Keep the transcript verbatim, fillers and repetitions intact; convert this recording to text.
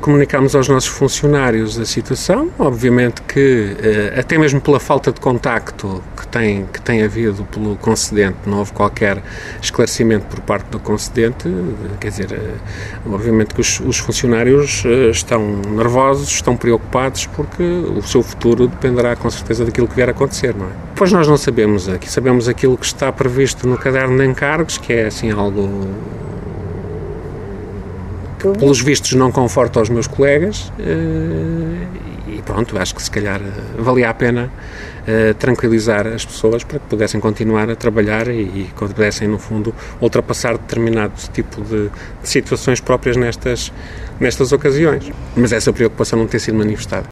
comunicámos aos nossos funcionários a situação. Obviamente que, até mesmo pela falta de contacto que tem, que tem havido pelo concedente, não houve qualquer esclarecimento por parte do concedente. Quer dizer, obviamente que os, os funcionários estão nervosos, estão preocupados, porque o seu futuro dependerá com certeza daquilo que vier a acontecer, não é? Pois nós não sabemos, aqui sabemos aquilo que está previsto no caderno de encargos, que é assim algo que, pelos vistos, não conforta aos meus colegas, e pronto, acho que se calhar valia a pena tranquilizar as pessoas para que pudessem continuar a trabalhar e, e pudessem, no fundo, ultrapassar determinado tipo de, de situações próprias nestas, nestas ocasiões. Mas essa preocupação não tem sido manifestada.